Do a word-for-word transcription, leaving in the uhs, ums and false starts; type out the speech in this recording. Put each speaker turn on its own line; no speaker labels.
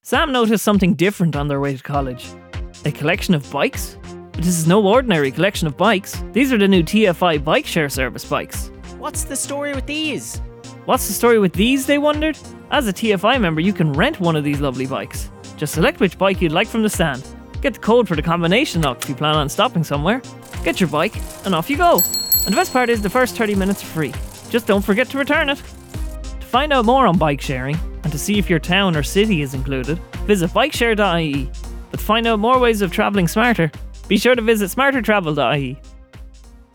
Sam noticed something different on their way to college. A collection of bikes? But this is no ordinary collection of bikes. These are the new T F I bike share service bikes.
What's the story with these?
What's the story with these, they wondered? As a T F I member, you can rent one of these lovely bikes. Just select which bike you'd like from the stand. Get the code for the combination lock if you plan on stopping somewhere. Get your bike, and off you go. And the best part is the first thirty minutes are free. Just don't forget to return it. To find out more on bike sharing, and to see if your town or city is included, visit bikeshare dot I E. But to find out more ways of travelling smarter, be sure to visit smarter travel dot I E.